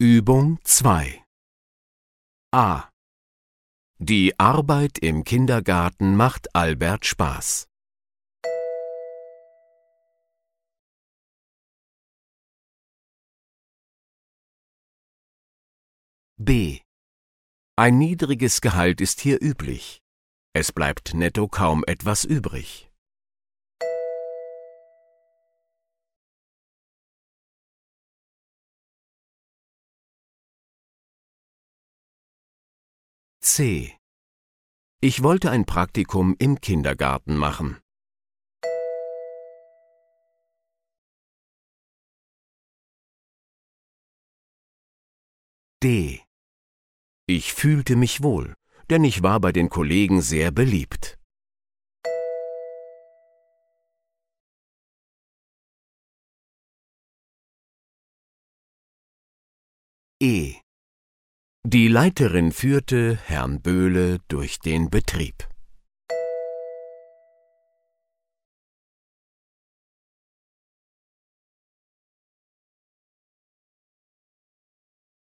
Übung 2 A. Die Arbeit im Kindergarten macht Albert Spaß. B. Ein niedriges Gehalt ist hier üblich. Es bleibt netto kaum etwas übrig. C. Ich wollte ein Praktikum im Kindergarten machen. D. Ich fühlte mich wohl, denn ich war bei den Kollegen sehr beliebt. E. Die Leiterin führte Herrn Böhle durch den Betrieb.